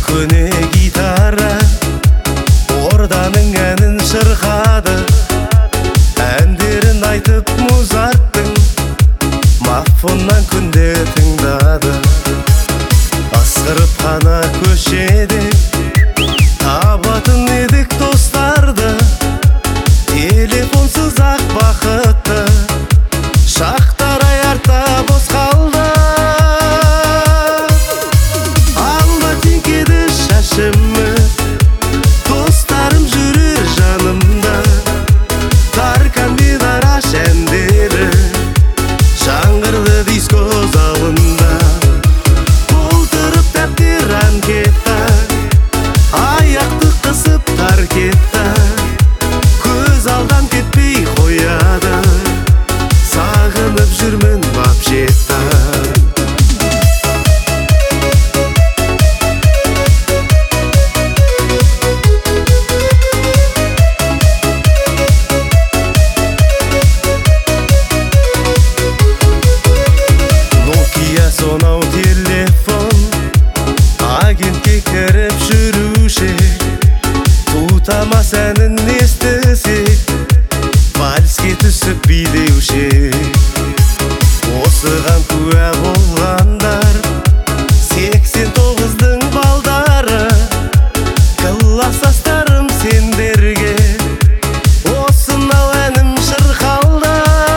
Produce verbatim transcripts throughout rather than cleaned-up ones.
көне гитара орданың әнін шырқады, әндерін айтып Музарттың мафоннан күнде тыңдады. Асқырып қана көшеде табатын едік достарды, телефонсыз ақ бақытты шақтар артта бос қалды. Алма теңкеді шашымыз, достарым жүрер жанымда, Таркан мен Араш әндері жаңғырды диско залында. Толтырып дәптер анкета, аяқты қысып таркетта, көз алдан кетпей қояды, сағынып жүрмін вообще-то. Сонау телефон агентке кіріп жүруші, Тұтамас әнін естісек, вальске түсіп билеуші. Осыған куә болғандар сексен тоғыздың балдары, классастарым сендерге осынау әнім шырқалды.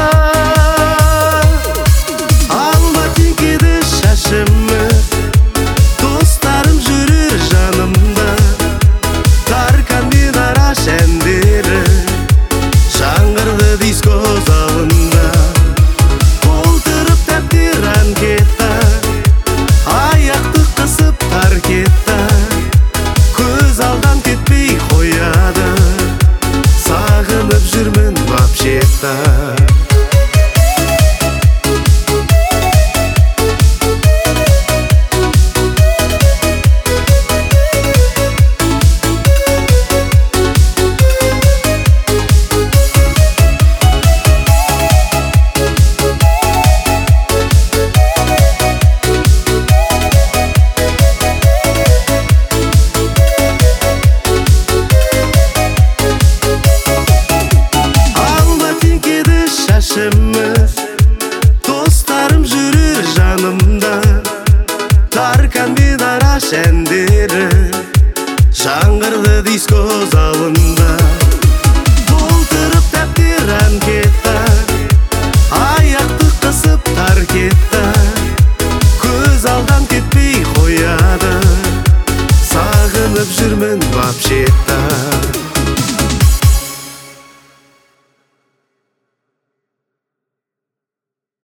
Шашымыз, достарым жүрер жанымда, Таркан мен Араш әндері жаңғырды диско залында. Толтырып дәптер анкета, аяқты қысып таркетта, көз алдан кетпей қояды, сағынып жүрмін вообще-то. Шашымыз, достарым жүрер жанымда, Таркан мен Араш әндері жаңғырды диско залында.